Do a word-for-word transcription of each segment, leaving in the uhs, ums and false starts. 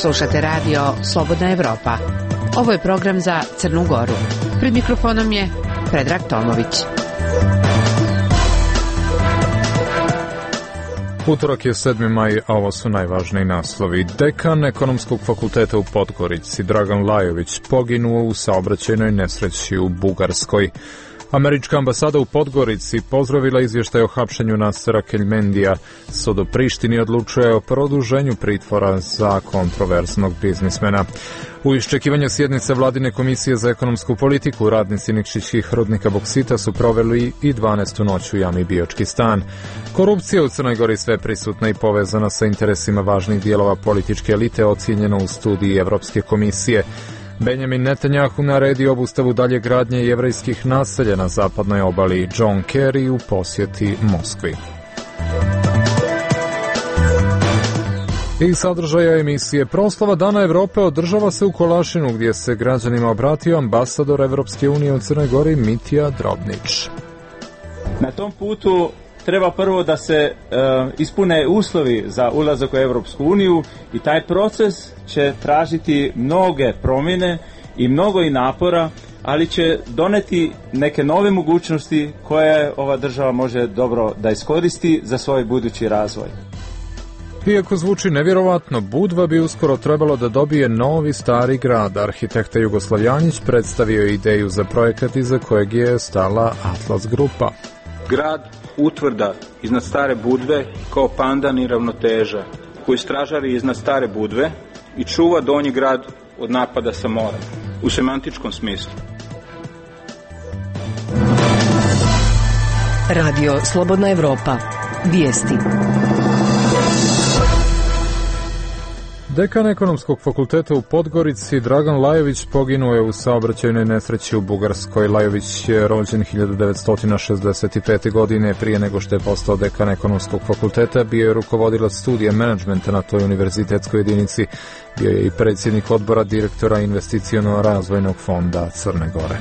Slušate radio Slobodna Evropa. Ovo je program za Crnu Goru. Pred mikrofonom je Predrag Tomović. Utorak je sedmi maj, a ovo su najvažniji naslovi. Dekan Ekonomskog fakulteta u Podgorici, Dragan Lajović, poginuo u saobraćajnoj nesreći u Bugarskoj. Američka ambasada u Podgorici pozdravila izvještaj o hapšenju Nasera Keljmendija. Sud u Prištini odlučuje o produženju pritvora za kontroverznog biznismena. U iščekivanju sjednice Vladine komisije za ekonomsku politiku, radnici nikšićkih rudnika boksita su proveli i dvanaestu noć u jami Biočki stan. Korupcija u Crnoj Gori sve prisutna i povezana sa interesima važnih dijelova političke elite, ocijenjeno u studiji Evropske komisije. Benjamin Netanjahu naredio obustavu dalje gradnje jevrejskih naselja na zapadnoj obali. John Kerry u posjeti Moskvi. I sadržaja emisije. Proslava Dana Evrope održava se u Kolašinu, gdje se građanima obratio ambasador Evropske unije u Crnoj Gori Mitja Drobnić. Na tom putu treba prvo da se e, ispune uslovi za ulazak u Evropsku uniju i taj proces će tražiti mnoge promjene i mnogo i napora, ali će doneti neke nove mogućnosti koje ova država može dobro da iskoristi za svoj budući razvoj. Iako zvuči nevjerovatno, Budva bi uskoro trebalo da dobije novi stari grad. Arhitekta Jugoslavljanić predstavio je ideju za projekat iza kojeg je stala Atlas grupa. Grad utvrda iznad stare Budve kao pandan i ravnoteža, koji stražari iznad stare Budve i čuva donji grad od napada sa mora, u semantičkom smislu. Radio Slobodna Evropa. Vijesti. Dekan Ekonomskog fakulteta u Podgorici, Dragan Lajović, poginuo je u saobraćajnoj nesreći u Bugarskoj. Lajović je rođen hiljadu devetsto šezdeset pete. godine. Prije nego što je postao dekan Ekonomskog fakulteta, bio je rukovodilac studija menadžmenta na toj univerzitetskoj jedinici. Bio je i predsjednik odbora direktora investiciono-razvojnog fonda Crne Gore.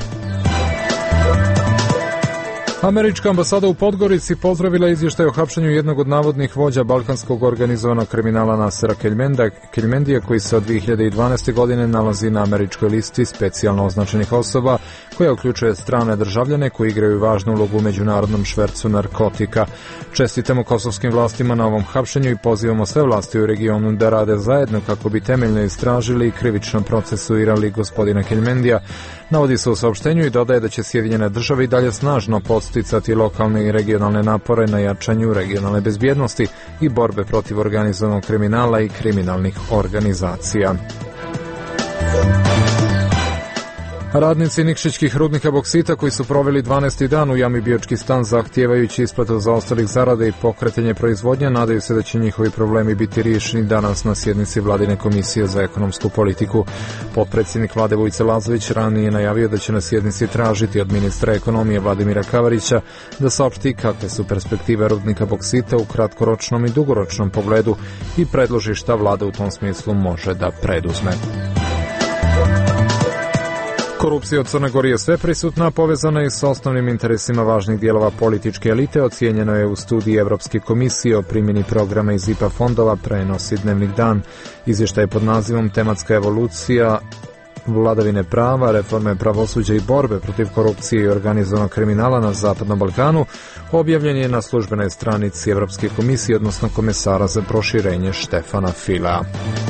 Američka ambasada u Podgorici pozdravila izvještaj o hapšenju jednog od navodnih vođa balkanskog organizovanog kriminala Nasera Keljmendija, koji se od dvije hiljade dvanaeste. godine nalazi na američkoj listi specijalno označenih osoba, koja uključuje strane državljane koji igraju važnu ulogu u međunarodnom švercu narkotika. Čestitamo kosovskim vlastima na ovom hapšenju i pozivamo sve vlasti u regionu da rade zajedno kako bi temeljno istražili i krivično procesuirali gospodina Keljmendija. Navodi se u saopštenju i dodaje da će Sjedinjene države i dalje snažno podsticati lokalne i regionalne napore na jačanju regionalne bezbjednosti i borbe protiv organizovanog kriminala i kriminalnih organizacija. Radnici nikšićkih rudnika boksita koji su proveli dvanaesti dan u jami Biočki stan zahtijevajući isplatu zaostalih zarada i pokretanje proizvodnje, nadaju se da će njihovi problemi biti riješeni danas na sjednici Vladine komisije za ekonomsku politiku. Potpredsjednik Vlade Vujica Lazović ranije najavio da će na sjednici tražiti od ministra ekonomije Vladimira Kavarića da saopšti kakve su perspektive rudnika boksita u kratkoročnom i dugoročnom pogledu i predloži šta Vlada u tom smislu može da preduzme. Korupcija u Crnoj Gori je sve prisutna, povezana je sa osnovnim interesima važnih dijelova političke elite, ocijenjeno je u studiji Evropske komisije o primjeni programa iz I P A fondova, prenosi Dnevnik dan. Izvještaj pod nazivom Tematska evolucija vladavine prava, reforme pravosuđa i borbe protiv korupcije i organizovanog kriminala na Zapadnom Balkanu objavljen je na službenoj stranici Evropske komisije, odnosno komesara za proširenje Štefana Fila.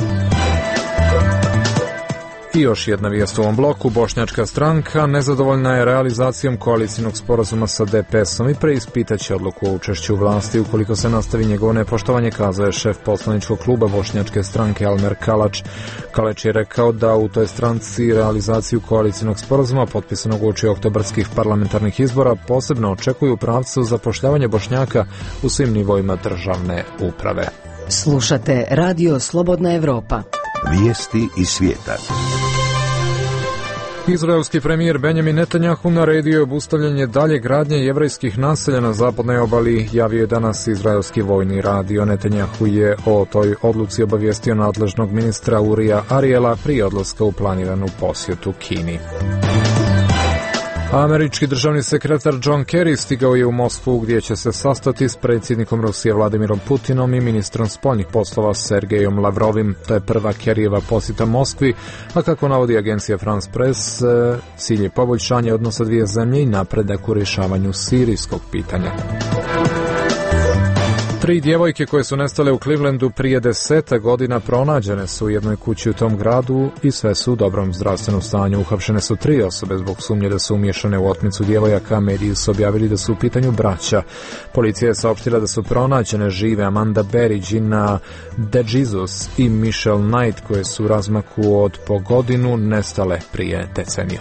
I još jedna vijest u ovom bloku. Bošnjačka stranka nezadovoljna je realizacijom koalicijnog sporazuma sa D P S-om i preispitaće odluku o učešću u vlasti ukoliko se nastavi njegovo nepoštovanje, kazao je šef poslaničkog kluba Bošnjačke stranke Almer Kalač. Kalač je rekao da u toj stranci realizaciju koalicijnog sporazuma potpisanog uoči oktobarskih parlamentarnih izbora posebno očekuju u pravcu zapošljavanja Bošnjaka u svim nivoima državne uprave. Slušate Radio Slobodna Evropa. Vijesti iz svijeta. Izraelski premijer Benjamin Netanjahu naredio je obustavljanje dalje gradnje jevrejskih naselja na zapadnoj obali, javio je danas izraelski vojni radio. Netanjahu je o toj odluci obavijestio nadležnog ministra Urija Ariela prije odlaska u planiranu posjetu Kini. Američki državni sekretar John Kerry stigao je u Moskvu gdje će se sastati s predsjednikom Rusije Vladimirom Putinom i ministrom spoljnih poslova Sergejom Lavrovim. To je prva Kerryjeva posjeta Moskvi, a kako navodi agencija France Press, cilj je poboljšanje odnosa dvije zemlje i napredak u rješavanju sirijskog pitanja. Tri djevojke koje su nestale u Clevelandu prije deseta godina pronađene su u jednoj kući u tom gradu i sve su u dobrom zdravstvenom stanju. Uhapšene su tri osobe zbog sumnje da su umiješane u otmicu djevojaka. Mediji su objavili da su u pitanju braća. Policija je saopštila da su pronađene žive Amanda Berry, Gina DeJesus i Michelle Knight, koje su u razmaku od po godinu nestale prije deceniju.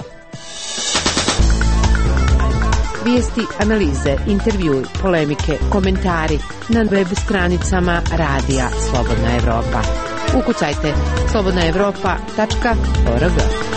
Vijesti, analize, intervjui, polemike, komentari na web stranicama Radija Slobodna Evropa. Ukucajte slobodna evropa tačka org.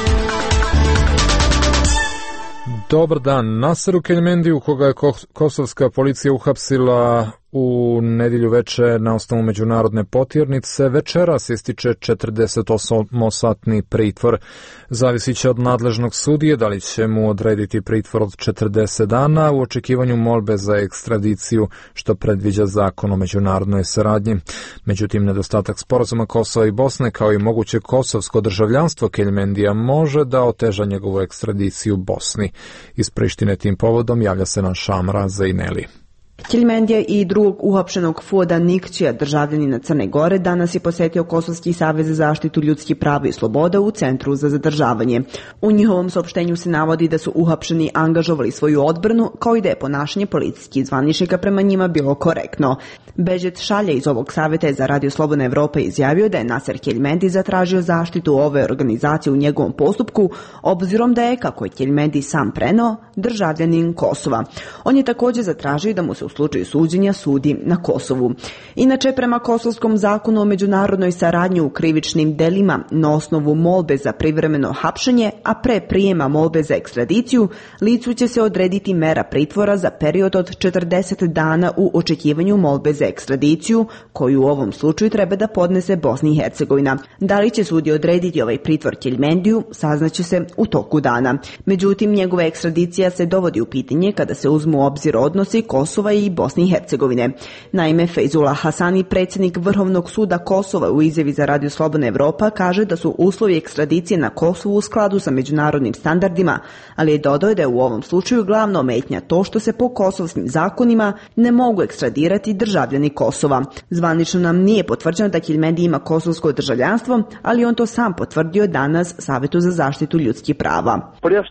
Dobar dan. Naseru Keljmendiju, koga je kosovska policija uhapsila u nedjelju večer na osnovu međunarodne potjernice, večeras ističe četrdesetosmosatni pritvor. Zavisit će od nadležnog sudije da li će mu odrediti pritvor od četrdeset dana u očekivanju molbe za ekstradiciju, što predviđa zakon o međunarodnoj saradnji. Međutim, nedostatak sporazuma Kosova i Bosne kao i moguće kosovsko državljanstvo Keljmendija može da oteža njegovu ekstradiciju Bosni. Iz Prištine tim povodom javlja se naš Amra Zejneli. Keljmendija i drugog uhapšenog Fuada Nikćija, državljanina Crne Gore, danas je posjetio Kosovski savez za zaštitu ljudskih prava i sloboda u centru za zadržavanje. U njihovom saopštenju se navodi da su uhapšeni angažovali svoju odbranu, kao i da je ponašanje policijskih zvaničnika prema njima bilo korektno. Beđet Šalja iz ovog savjeta je za Radio Slobodna Evropa izjavio da je Naser Keljmendi zatražio zaštitu ove organizacije u njegovom postupku, obzirom da je, kako je Keljmendi sam preneo, državljanin Kosova. On je također zatražio da mu se u slučaju suđenja sudi na Kosovu. Inače, prema kosovskom zakonu o međunarodnoj saradnji u krivičnim delima, na osnovu molbe za privremeno hapšenje, a pre prijema molbe za ekstradiciju, licu će se odrediti mera pritvora za period od četrdeset dana u očekivanju molbe za ekstradiciju, koju u ovom slučaju treba da podnese Bosna i Hercegovina. Da li će sudija odrediti ovaj pritvor Keljmendiju, saznaće se u toku dana. Međutim, njegova ekstradicija se dovodi u pitanje kada se uzmu u obzir odnosi Kosova i Bosne i Hercegovine. Naime, Fejzullah Hasani, predsjednik Vrhovnog suda Kosova, u izjavi za Radio Slobodna Evropa kaže da su uslovi ekstradicije na Kosovu u skladu sa međunarodnim standardima, ali je dodao da je u ovom slučaju glavna ometnja to što se po kosovskim zakonima ne mogu ekstradirati državljani Kosova. Zvanično nam nije potvrđeno da Keljmendi ima kosovsko državljanstvo, ali on to sam potvrdio danas Savjetu za zaštitu ljudskih prava.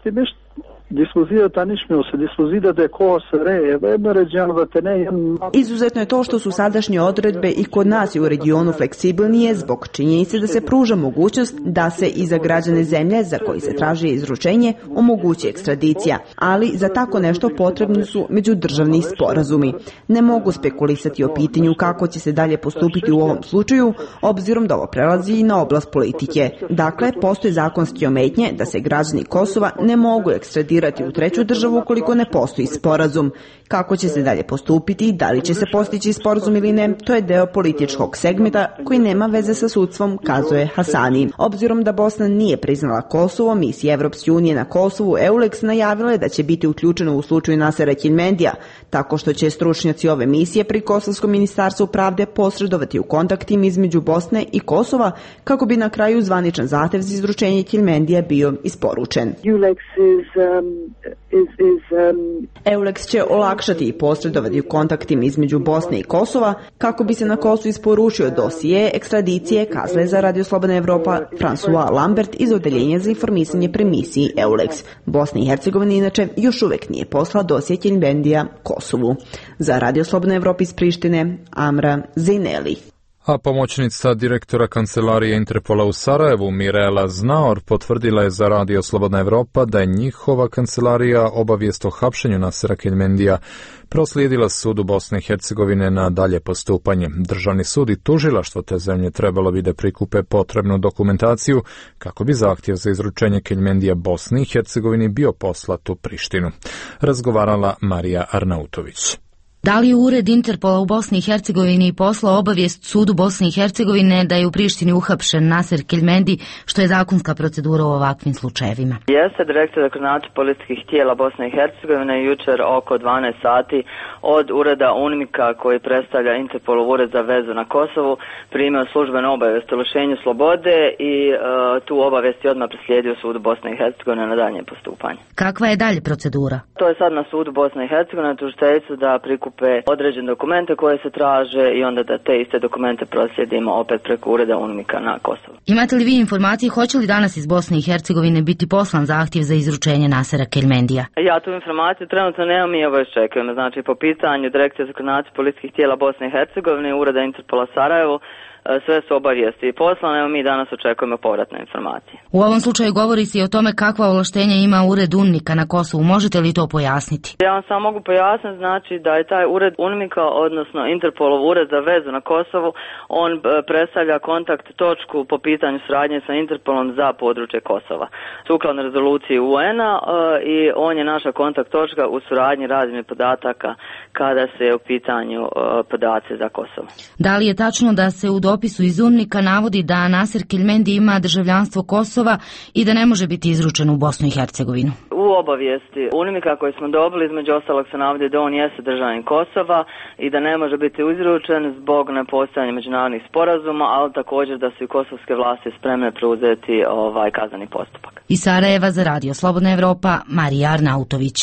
Izuzetno je to što su sadašnje odredbe i kod nas i u regionu fleksibilnije zbog činjenice da se pruža mogućnost da se i za građane zemlje za koji se traži izručenje omogući ekstradicija, ali za tako nešto potrebni su međudržavni sporazumi. Ne mogu spekulisati o pitanju kako će se dalje postupiti u ovom slučaju, obzirom da ovo prelazi i na oblast politike. Dakle, postoje zakonske ometnje da se građani Kosova ne mogu ekstradirati u treću državu ukoliko ne postoji sporazum. Kako će se dalje postupiti, da li će se postići sporazum ili ne, to je deo političkog segmenta koji nema veze sa sudstvom, kazuje Hasani. Obzirom da Bosna nije priznala Kosovo, misija Evropske unije na Kosovu EULEX najavila je da će biti uključena u slučaju Nasera Keljmendija, tako što će stručnjaci ove misije pri Kosovskom ministarstvu pravde posredovati u kontaktima između Bosne i Kosova kako bi na kraju zvaničan zahtev za izručenje Keljmendija bio isporučen. EULEX is, um, is, is, um... EULEX će olakšati i posredovati u kontaktima između Bosne i Kosova kako bi se na Kosovu isporučio dosije ekstradicije, kazala za Radio Slobodna Evropa François Lambert iz Odeljenja za informisanje pri misiji EULEX. Bosna i Hercegovina inače još uvek nije poslala dosije Keljmendija Kosovu. Za Radio Slobodna Evropa iz Prištine, Amra Zejneli. A pomoćnica direktora kancelarije Interpola u Sarajevu, Mirela Znaor, potvrdila je za Radio Slobodna Evropa da je njihova kancelarija obavijest o hapšenju Nasera Keljmendija proslijedila sudu Bosne i Hercegovine na dalje postupanje. Državni sud i tužilaštvo te zemlje trebalo bi da prikupe potrebnu dokumentaciju kako bi zahtjev za izručenje Keljmendija Bosni i Hercegovini bio poslat u Prištinu. Razgovarala Marija Arnautović. Da li je Ured Interpola u Bosni i Hercegovini poslao obavijest sudu Bosne i Hercegovine da je u Prištini uhapšen Naser Keljmendi, što je zakonska procedura u ovakvim slučajevima? Jeste, Direkcija za koordinaciju policijskih tijela Bosne i Hercegovine jučer oko dvanaest sati od ureda UNMIK-a koji predstavlja Interpolov ured za vezu na Kosovu primio službenu obavijest o lišenju slobode i e, tu obavijest je odmah preslijedio sudu Bosne i Hercegovine na daljnje postupanje. Kakva je dalje procedura? To je sad na sudu Bosne i Hercegovine tužiteljicu da prikupe određene dokumente koje se traže i onda da te iste dokumente proslijedimo opet preko ureda UNMIK-a na Kosovu. Imate li vi informacije hoće li danas iz Bosne i Hercegovine biti poslan zahtjev za izručenje Nasera Keljmendija? Ja tu informaciju trenutno nemam i ovo iščekujemo. Znači po pitanju Direkcije za koordinaciju policijskih tijela Bosne i Hercegovine i ureda Interpola Sarajevo sve su obavijesti poslane, evo mi danas očekujemo povratne informacije. U ovom slučaju govori se i o tome kakva ovlaštenja ima ured UNMIK-a na Kosovu. Možete li to pojasniti? Ja vam samo mogu pojasniti, znači da je taj ured UNMIK-a, odnosno Interpolov ured za vezu na Kosovu, on predstavlja kontakt točku po pitanju suradnje sa Interpolom za područje Kosova. Sukladno rezoluciji U N-a i on je naša kontakt točka u suradnji razmjene podataka kada se u pitanju podaci za Kosovo. Da li je tačno da se u dopisu iz UNMIK-a navodi da Naser Keljmendi ima državljanstvo Kosova i da ne može biti izručen u Bosnu i Hercegovinu? U obavijesti UNMIK-a koje smo dobili, između ostalog se navodi da on jeste državljanin Kosova i da ne može biti izručen zbog nepostojanja međunarodnih sporazuma, ali također da su i kosovske vlasti spremne preuzeti ovaj kazneni postupak. Iz Sarajeva za Radio Slobodna Evropa, Marija Arnautović.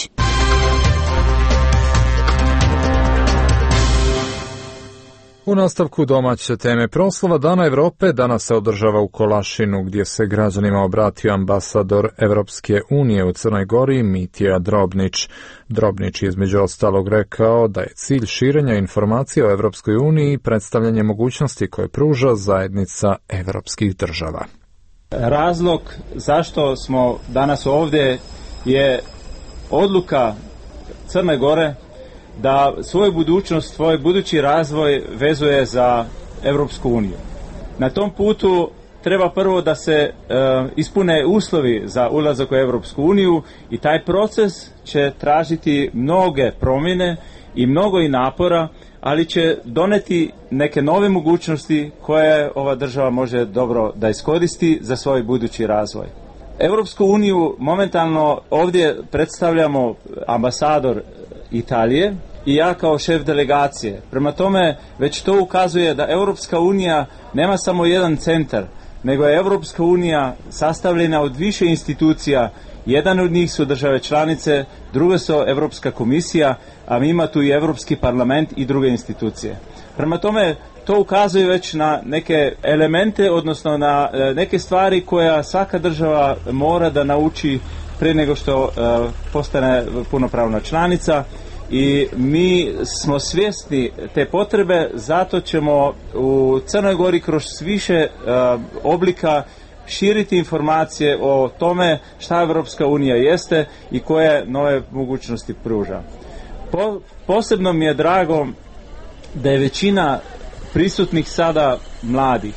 U nastavku domaće teme proslava Dana Evrope danas se održava u Kolašinu, gdje se građanima obratio ambasador Evropske unije u Crnoj Gori Mitja Drobnić. Drobnić je između ostalog rekao da je cilj širenja informacija o Evropskoj uniji i predstavljanje mogućnosti koje pruža zajednica evropskih država. Razlog zašto smo danas ovdje je odluka Crne Gore da svoju budućnost, svoj budući razvoj vezuje za Europsku uniju. Na tom putu treba prvo da se e, ispune uslovi za ulazak u Europsku uniju i taj proces će tražiti mnoge promjene i mnogo i napora, ali će doneti neke nove mogućnosti koje ova država može dobro da iskoristi za svoj budući razvoj. Europsku uniju momentalno ovdje predstavljamo ambasador Italije i ja kao šef delegacije. Prema tome, već to ukazuje da Europska unija nema samo jedan centar, nego je Europska unija sastavljena od više institucija. Jedan od njih su države članice, druga su Europska komisija, a mi ima tu i Europski parlament i druge institucije. Prema tome, to ukazuje već na neke elemente, odnosno na neke stvari koja svaka država mora da nauči prije nego što uh, postane punopravna članica. I mi smo svjesni te potrebe, zato ćemo u Crnoj Gori kroz više uh, oblika širiti informacije o tome šta Evropska unija jeste i koje nove mogućnosti pruža. Po, posebno mi je drago da je većina prisutnih sada mladih.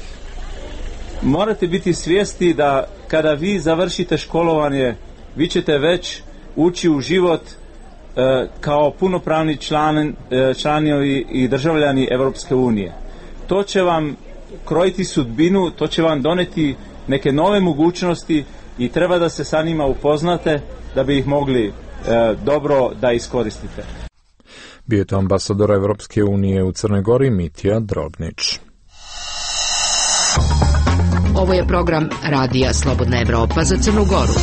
Morate biti svjesni da kada vi završite školovanje, vi ćete već ući u život kao punopravni član, članovi i državljani Europske unije. To će vam krojiti sudbinu, to će vam doneti neke nove mogućnosti i treba da se sa njima upoznate da bi ih mogli e, dobro da iskoristite. Bio je to ambasador Evropske unije u Crnoj Gori Mitja Drobnić. Ovo je program Radija Slobodna Evropa za Crnu Goru.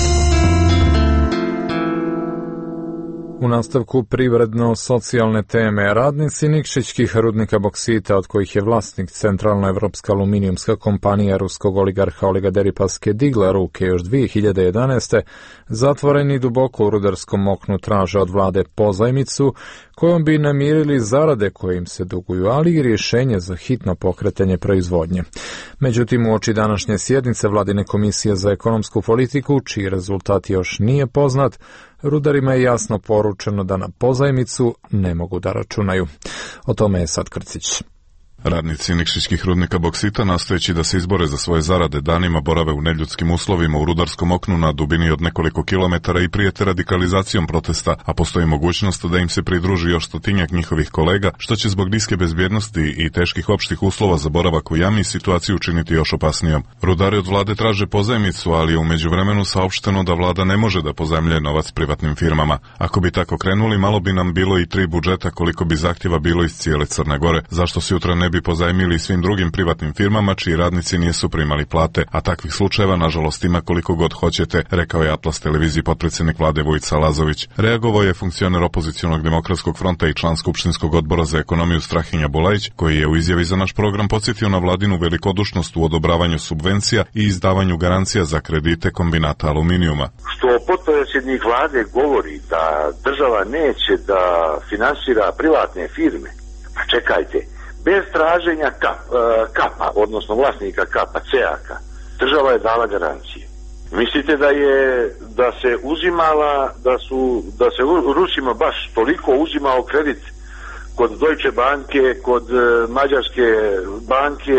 U nastavku privredno-socijalne teme, radnici nikšićkih rudnika boksita, od kojih je vlasnik Centralna evropska aluminijumska kompanija ruskog oligarha Olega Deripaske digla ruke još dvije hiljade jedanaeste. zatvoreni duboko u rudarskom oknu traže od vlade pozajmicu kojom bi namirili zarade koje im se duguju, ali i rješenje za hitno pokretanje proizvodnje. Međutim, u oči današnje sjednice Vladine komisije za ekonomsku politiku, čiji rezultat još nije poznat, rudarima je jasno poručeno da na pozajmicu ne mogu da računaju. O tome je sad Krcić. Radnici nikšićkih rudnika boksita, nastojeći da se izbore za svoje zarade, danima borave u neljudskim uslovima u rudarskom oknu na dubini od nekoliko kilometara i prijete radikalizacijom protesta, a postoji mogućnost da im se pridruži još stotinjak njihovih kolega, što će zbog niske bezbjednosti i teških opštih uslova za boravak u jami situaciju učiniti još opasnijom. Rudari od vlade traže pozajmicu, ali je u međuvremenu saopšteno da vlada ne može da pozajmljuje novac privatnim firmama. Ako bi tako krenuli, malo bi nam bilo i tri budžeta koliko bi zahtjeva bilo iz cijele Crne Gore, zašto se jutra ne bi pozajmili svim drugim privatnim firmama čiji radnici nisu primali plate, a takvih slučajeva nažalost ima koliko god hoćete, rekao je Atlas televiziji potpredsjednik vlade Vojica Lazović. Reagovao je funkcioner opozicionog demokratskog fronta i član Skupštinskog odbora za ekonomiju Strahinja Bulajić, koji je u izjavi za naš program podsjetio na vladinu velikodušnost u odobravanju subvencija i izdavanju garancija za kredite kombinata aluminijuma. Što potpredsjednik vlade govori da država neće da finansira privatne firme, pa čekajte, bez traženja kap, kapa, odnosno vlasnika kapa, ceaka, država je dala garancije. Mislite da je, da se uzimala, da su, da se Rusima baš toliko uzimao kredit kod Deutsche banke, kod Mađarske banke,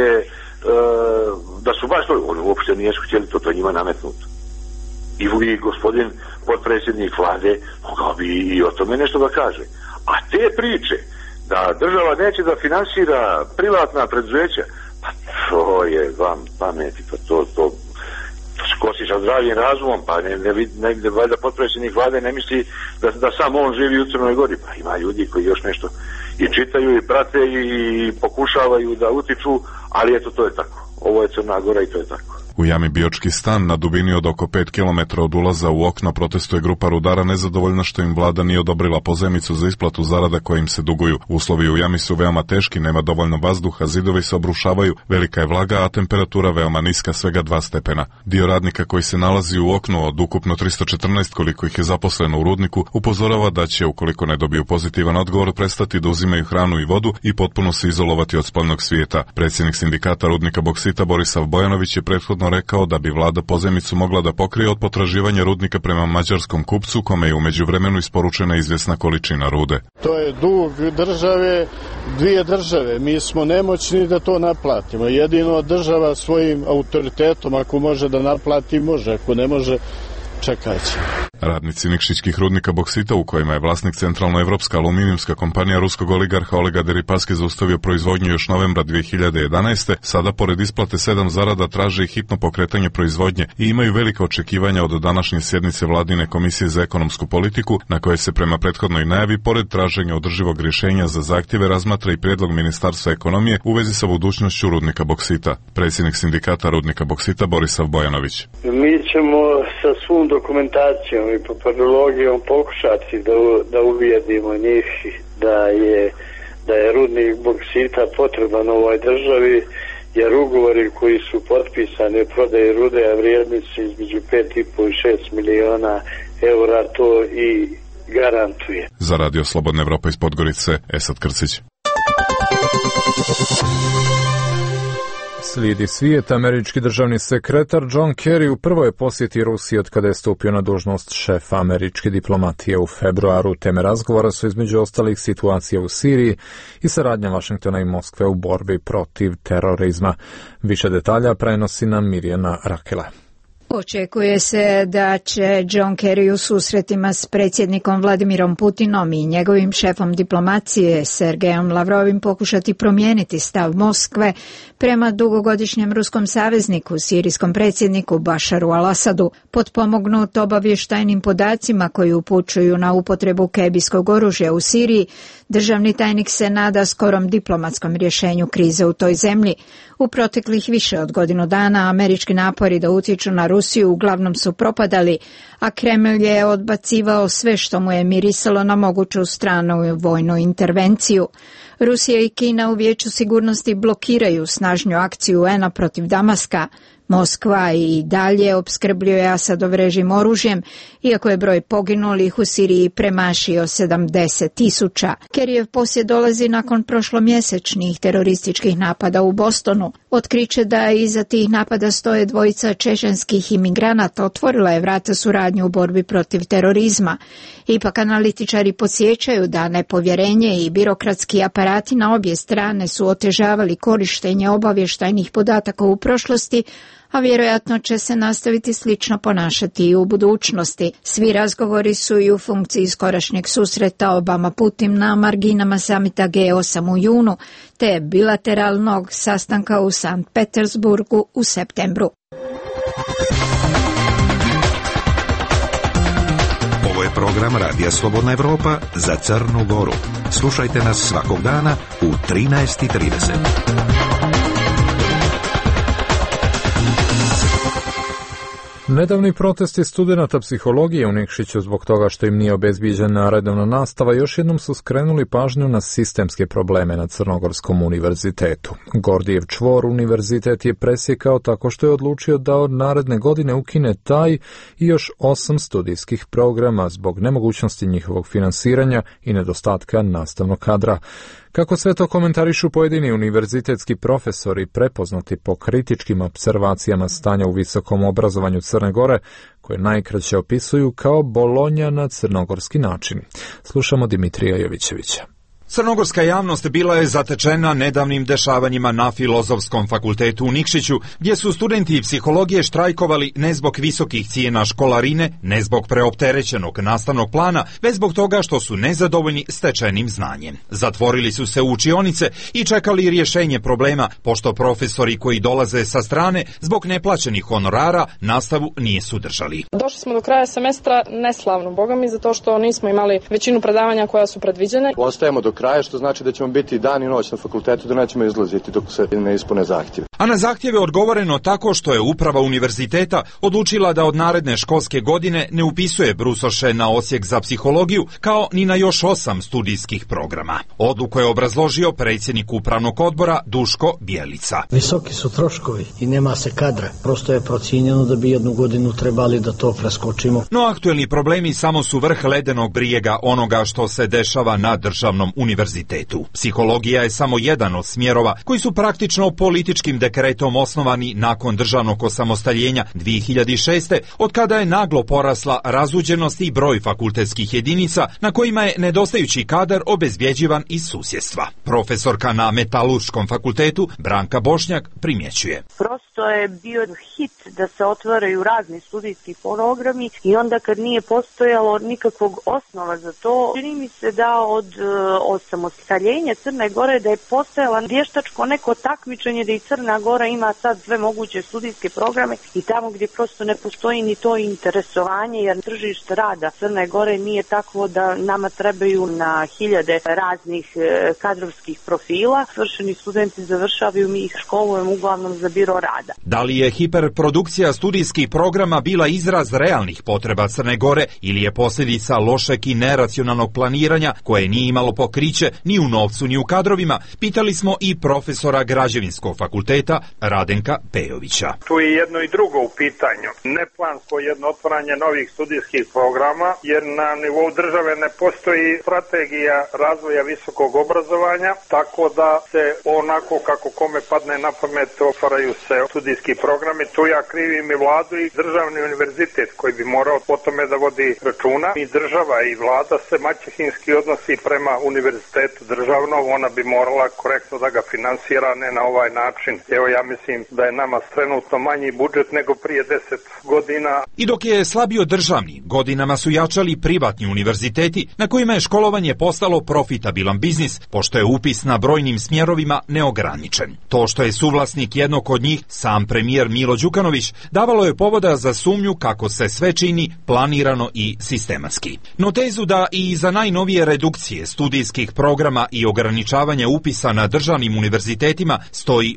da su baš to, oni uopšte nijesu htjeli to, to njima nametnuto. I, i gospodin potpredsjednik vlade mogao bi i o tome nešto da kaže. A te priče da država neće da finansira privatna preduzeća, pa to je vam pameti, pa to, to, to se kosi sa zdravim razumom, pa ne, ne, ne, ne valjda potpredsjednik vlade ne misli da, da sam on živi u Crnoj Gori, pa ima ljudi koji još nešto i čitaju i prate i pokušavaju da utiču, ali eto, to je tako. Ovo je Crna Gora i to je tako. U jami Biočki stan na dubini od oko pet kilometara od ulaza u okno protestuje grupa rudara nezadovoljna što im vlada nije odobrila pozajmicu za isplatu zarada koje im se duguju. Uslovi u jami su veoma teški, nema dovoljno vazduha, zidovi se obrušavaju, velika je vlaga, a temperatura veoma niska, svega dva stepena. Dio radnika koji se nalazi u oknu od ukupno tristo četrnaest koliko ih je zaposleno u rudniku upozorava da će, ukoliko ne dobiju pozitivan odgovor, prestati da uzimaju hranu i vodu i potpuno se izolovati od spoljnog svijeta. Predsjednik sindikata rudnika boksita Borisav Bojanović je prethodno rekao da bi vlada pozajmicu mogla da pokrije od potraživanja rudnika prema mađarskom kupcu, kome je u međuvremenu isporučena izvjesna količina rude. To je dug države, dvije države. Mi smo nemoćni da to naplatimo. Jedino država svojim autoritetom, ako može da naplati, može. Ako ne može, čekat će. Radnici nikšićkih rudnika boksita, u kojima je vlasnik centralnoevropska aluminijumska kompanija ruskog oligarha Olega Deripaske zaustavio proizvodnju još novembra dvije hiljade jedanaeste, sada pored isplate sedam zarada traže i hitno pokretanje proizvodnje i imaju velika očekivanja od današnje sjednice vladine komisije za ekonomsku politiku, na koje se prema prethodnoj najavi, pored traženja održivog rješenja za zahtjeve, razmatra i prijedlog Ministarstva ekonomije u vezi sa budućnošću rudnika boksita. Predsjednik sindikata rudnika boksita Borisav Bojanović. Mi ćemo sa svom dokumentacijom i papirologijom pokušati da, da uvijedimo njih da je, da je rudnik boksita potreban ovoj državi, jer ugovori koji su potpisani o prodaji rude, a vrijednici između pet i po i šest miliona eura to i garantuje. Za Radio Slobodna Evropa iz Podgorice, Esad Krcić. Slijedi svijet. Američki državni sekretar John Kerry u prvoj posjeti Rusiji od kada je stupio na dužnost šefa američke diplomatije u februaru. Teme razgovora su između ostalih situacija u Siriji i saradnja Vašingtona i Moskve u borbi protiv terorizma. Više detalja prenosi nam Mirjana Rakela. Očekuje se da će John Kerry u susretima s predsjednikom Vladimirom Putinom i njegovim šefom diplomacije Sergejom Lavrovim pokušati promijeniti stav Moskve prema dugogodišnjem ruskom savezniku, sirijskom predsjedniku Bašaru al-Asadu, potpomognut obavještajnim podacima koji upućuju na upotrebu kemijskog oružja u Siriji. Državni tajnik se nada skorom diplomatskom rješenju krize u toj zemlji. U proteklih više od godinu dana američki napori da utječu na Rusiju uglavnom su propadali, a Kremlj je odbacivao sve što mu je mirisalo na moguću stranu vojnu intervenciju. Rusija i Kina u Vijeću sigurnosti blokiraju snažnju akciju U N-a protiv Damaska. Moskva i dalje opskrbljuje Asadov režim oružjem, iako je broj poginulih u Siriji premašio sedamdeset tisuća. Kerryjev posjet dolazi nakon prošlomjesečnih terorističkih napada u Bostonu. Otkriće da iza tih napada stoje dvojica čečenskih imigranata otvorila je vrata suradnju u borbi protiv terorizma. Ipak analitičari podsjećaju da nepovjerenje i birokratski aparati na obje strane su otežavali korištenje obavještajnih podataka u prošlosti, a vjerojatno će se nastaviti slično ponašati i u budućnosti. Svi razgovori su i u funkciji skorašnjeg susreta Obama-Putin na marginama samita G osam u junu, te bilateralnog sastanka u Sankt Petersburgu u septembru. Ovo je program Radija Slobodna Evropa za Crnu Goru. Slušajte nas svakog dana u trinaest i trideset. Nedavni protesti studenata psihologije u Nikšiću zbog toga što im nije obezbijeđena redovna nastava još jednom su skrenuli pažnju na sistemske probleme na Crnogorskom univerzitetu. Gordijev čvor univerzitet je presjekao tako što je odlučio da od naredne godine ukine taj i još osam studijskih programa zbog nemogućnosti njihovog finansiranja i nedostatka nastavnog kadra. Kako sve to komentarišu pojedini univerzitetski profesori prepoznati po kritičkim apservacijama stanja u visokom obrazovanju Crne Gore, koje najkraće opisuju kao Bolonja na crnogorski način. Slušamo Dimitrija Jovićevića. Crnogorska javnost bila je zatečena nedavnim dešavanjima na Filozofskom fakultetu u Nikšiću, gdje su studenti psihologije štrajkovali ne zbog visokih cijena školarine, ne zbog preopterećenog nastavnog plana, već zbog toga što su nezadovoljni stečenim znanjem. Zatvorili su se u učionice i čekali rješenje problema, pošto profesori koji dolaze sa strane zbog neplaćenih honorara nastavu nisu držali. Došli smo do kraja semestra neslavno, boga mi, zato što nismo imali većinu predavanja koja su predviđene. Ostajemo do kraja, što znači da ćemo biti dan i noć na fakultetu, da nećemo izlaziti dok se ne ispune zahtjeve. A na zahtjeve odgovoreno tako što je uprava univerziteta odlučila da od naredne školske godine ne upisuje brusoše na odsjek za psihologiju, kao ni na još osam studijskih programa. Odluku je obrazložio predsjednik upravnog odbora Duško Bjelica. Visoki su troškovi i nema se kadra. Prosto je procijenjeno da bi jednu godinu trebali da to preskočimo. No aktuelni problemi samo su vrh ledenog brijega onoga što se dešava na državnom univerzitetu. Psihologija je samo jedan od smjerova koji su praktično političkim dekretom osnovani nakon državnog osamostaljenja dvije hiljade šeste. od kada je naglo porasla razuđenost i broj fakultetskih jedinica na kojima je nedostajući kadar obezbjeđivan iz susjedstva. Profesorka na Metalurškom fakultetu Branka Bošnjak primjećuje. Prosto je bio hit da se otvaraju razni studijski programi i onda kad nije postojalo nikakvog osnova za to, čini mi se da od osamostaljenja Crne Gore da je postojala vještačko neko takmičenje da i Crna Gora ima sad sve moguće studijske programe i tamo gdje prosto ne postoji ni to interesovanje, jer tržište rada Crne Gore nije takvo da nama trebaju na hiljade raznih kadrovskih profila. Svršeni studenti završavaju, mi ih školujemo uglavnom za biro rada. Da li je hiperprodukcija studijskih programa bila izraz realnih potreba Crne Gore ili je posljedica lošeg i neracionalnog planiranja koje nije imalo pokriće ni u novcu ni u kadrovima, pitali smo i profesora Građevinskog fakulteta Radenka Pejovića. Tu je jedno i drugo u pitanju. Neplansko jedno otvaranje novih studijskih programa, jer na nivou države ne postoji strategija razvoja visokog obrazovanja, tako da se onako kako kome padne na pamet otvaraju se studijski programi. Tu ja krivim i vladu i državni univerzitet koji bi morao po tome da vodi računa. I država i vlada se maćehinski odnosi prema univerzitetu državnom, ona bi morala korektno da ga finansira, ne na ovaj način. Evo ja mislim da je nama trenutno manji budžet nego prije deset godina. I dok je slabio državni, godinama su jačali privatni univerziteti na kojima je školovanje postalo profitabilan biznis, pošto je upis na brojnim smjerovima neograničen. To što je suvlasnik jednog od njih, sam premijer Milo Đukanović, davalo je povoda za sumnju kako se sve čini planirano i sistematski. No tezu da i za najnovije redukcije studijskih programa i ograničavanja upisa na državnim univerzitetima stoji forsiranje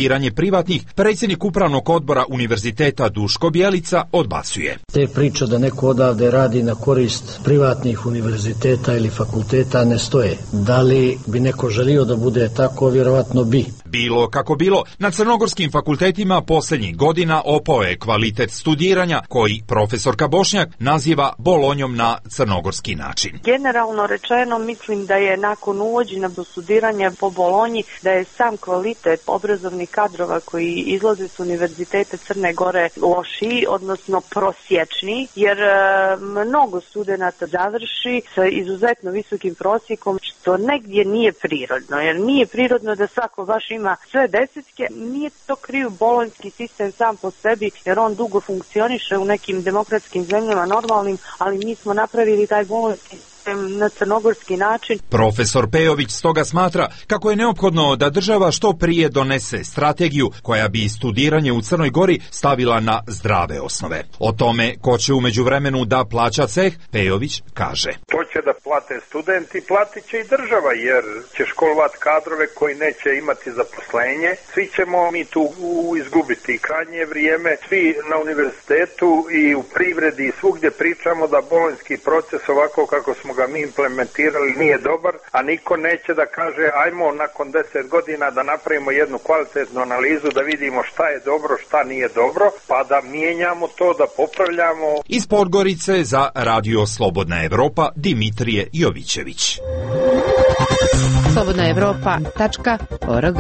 studiranje privatnih, predsjednik upravnog odbora univerziteta Duško Bjelica odbacuje. Te priče da neko odavde radi na korist privatnih univerziteta ili fakulteta ne stoje. Da li bi neko želio da bude tako? Vjerovatno bi. Bilo kako bilo, na crnogorskim fakultetima posljednjih godina opao je kvalitet studiranja koji profesorka Bošnjak naziva bolonjom na crnogorski način. Generalno rečeno, mislim da je nakon uvođenja do studiranja po Bolonji, da je sam kvalitet obrazovnih kadrova koji izlaze s univerzitete Crne Gore lošiji, odnosno prosječniji, jer e, mnogo studenata završi sa izuzetno visokim prosjekom, što negdje nije prirodno, jer nije prirodno da svako baš ima sve desetke. Nije to kriv bolonjski sistem sam po sebi, jer on dugo funkcioniše u nekim demokratskim zemljama normalnim, ali mi smo napravili taj bolonjski na crnogorski način. Profesor Pejović stoga smatra kako je neophodno da država što prije donese strategiju koja bi studiranje u Crnoj Gori stavila na zdrave osnove. O tome ko će u međuvremenu da plaća ceh, Pejović kaže. To će da plate studenti, platit će i država, jer će školovat kadrove koji neće imati zaposlenje. Svi ćemo mi tu izgubiti. Krajnje vrijeme, svi na univerzitetu i u privredi i svugdje pričamo da bolonjski proces ovako kako smo ga mi implementirali nije dobar, a niko neće da kaže ajmo nakon deset godina da napravimo jednu kvalitetnu analizu da vidimo šta je dobro, šta nije dobro, pa da mijenjamo to, da popravljamo. Iz Podgorice za Radio Slobodna Evropa Dimitrije Jovićević. slobodna evropa tačka org.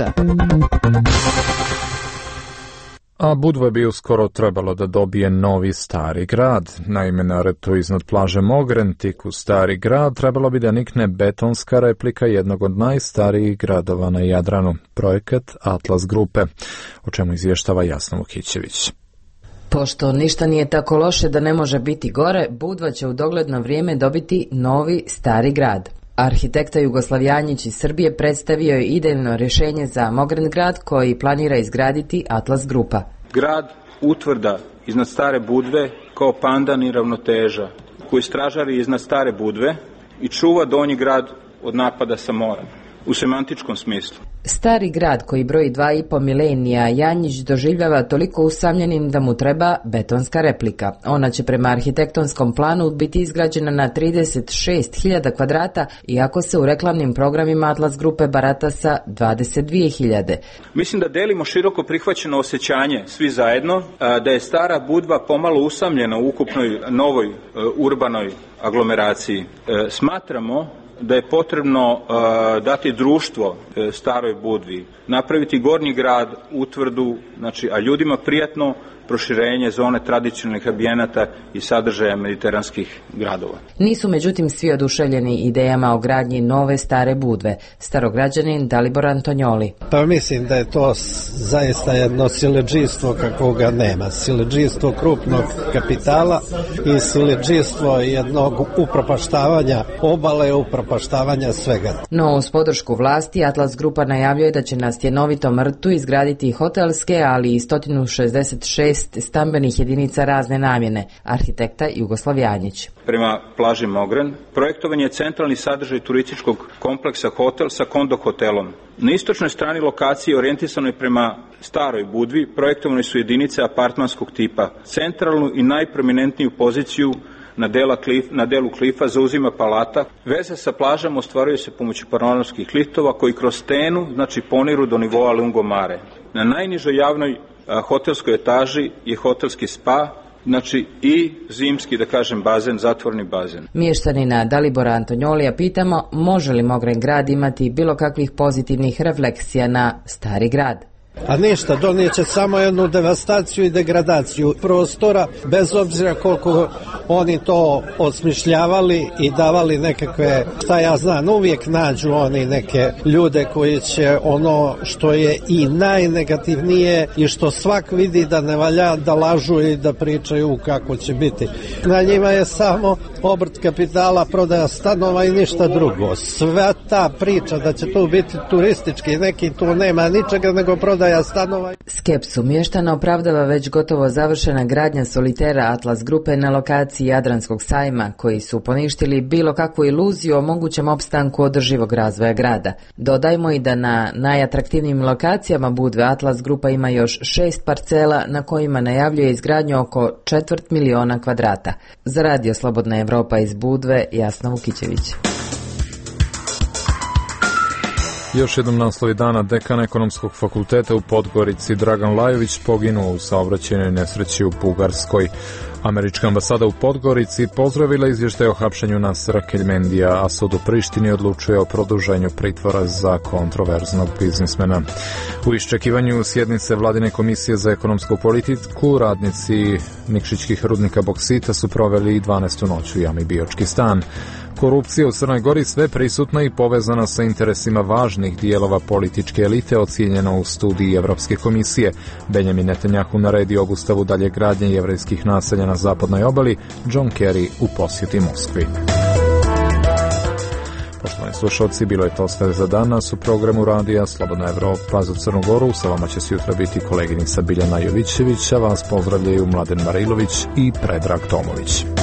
A Budva bi uskoro trebalo da dobije novi Stari grad. Naime, na retu iznad plaže Mogren, tik u Stari grad, trebalo bi da nikne betonska replika jednog od najstarijih gradova na Jadranu, projekat Atlas grupe, o čemu izvještava Jasna Vukićević. Pošto ništa nije tako loše da ne može biti gore, Budva će u dogledno vrijeme dobiti novi Stari grad. Arhitekta Jugoslavijanić iz Srbije predstavio je idejno rješenje za Mogren grad koji planira izgraditi Atlas grupa. Grad utvrda iznad Stare Budve kao pandan i ravnoteža koji stražari iznad Stare Budve i čuva Donji grad od napada sa mora. U semantičkom smislu. Stari grad koji broji dva i po milenija Janjić doživljava toliko usamljenim da mu treba betonska replika. Ona će prema arhitektonskom planu biti izgrađena na trideset šest hiljada kvadrata, iako se u reklamnim programima Atlas grupe barata sa dvadeset dvije hiljade. Mislim da delimo široko prihvaćeno osjećanje svi zajedno da je Stara Budva pomalo usamljena u ukupnoj novoj urbanoj aglomeraciji. Smatramo da je potrebno uh, dati društvo uh, Staroj Budvi, napraviti Gornji grad, utvrdu, znači, a ljudima prijatno proširenje zone tradicionalnih ambijenata i sadržaja mediteranskih gradova. Nisu međutim svi oduševljeni idejama o gradnji nove Stare Budve. Starograđanin Dalibor Antonjoli. Pa mislim da je to zaista jedno siledžijstvo kakvoga nema. Siledžijstvo krupnog kapitala i siledžijstvo jednog upropaštavanja obale, upropaštavanja svega. No, uz podršku vlasti Atlas grupa najavljuje da će na stjenovitom rtu izgraditi hotelske, ali i sto šezdeset šest stambenih jedinica razne namjene. Arhitekta Jugoslavijanić. Prema plaži Mogren projektovan je centralni sadržaj turističkog kompleksa hotel sa kondo hotelom. Na istočnoj strani lokacije orijentisanoj prema Staroj Budvi projektovane su jedinice apartmanskog tipa. Centralnu i najprominentniju poziciju na, dela klif, na delu klifa zauzima palata. Veza sa plažama ostvaruje se pomoću panoramskih liftova koji kroz stenu, znači poniru do nivoa lungomare. Na najnižoj javnoj a, hotelskoj etaži je hotelski spa, znači i zimski, da kažem, bazen, zatvorni bazen. Mještanina Dalibora Antonjolija pitamo može li Mogren grad imati bilo kakvih pozitivnih refleksija na Stari grad. A ništa, donijeće samo jednu devastaciju i degradaciju prostora, bez obzira koliko oni to osmišljavali i davali nekakve, šta ja znam, uvijek nađu oni neke ljude koji će ono što je i najnegativnije i što svak vidi da ne valja, da lažu i da pričaju kako će biti. Na njima je samo obrt kapitala, prodaja stanova i ništa drugo. Sva ta priča da će tu biti turistički, neki tu nema ničega nego prodaja stanova. Skepsu mještana opravdava već gotovo završena gradnja solitera Atlas grupe na lokaciji Jadranskog sajma, koji su poništili bilo kakvu iluziju o mogućem opstanku održivog razvoja grada. Dodajmo i da na najatraktivnijim lokacijama Budve Atlas grupa ima još šest parcela na kojima najavljuje izgradnju oko četvrt miliona kvadrata. Za Radio Slobodna Evropa iz Budve, Jasna Vukićević. Još jednom naslovi dana. Dekan Ekonomskog fakulteta u Podgorici Dragan Lajović poginuo u saobraćajnoj nesreći u Bugarskoj. Američka ambasada u Podgorici pozdravila izvještaj o hapšenju Nasera Keljmendija, a sud u Prištini odlučuje o produženju pritvora za kontroverznog biznismena. U iščekivanju sjednice Vladine komisije za ekonomsku politiku, radnici Nikšićkih rudnika boksita su proveli dvanaestu noć u jami Biočki stan. Korupcija u Crnoj Gori sve prisutna i povezana sa interesima važnih dijelova političke elite, ocijenjeno u studiji Evropske komisije. Benjamin Netanjahu naredio obustavu dalje gradnje jevrejskih naselja na zapadnoj obali, John Kerry u posjeti Moskvi. Poštovani slušalci, bilo je to sve za danas u programu radija Slobodna Evropa za Crnu Goru. Sa vama će sutra biti koleginica Biljana Jovićević, a vas pozdravljaju Mladen Marilović i Predrag Tomović.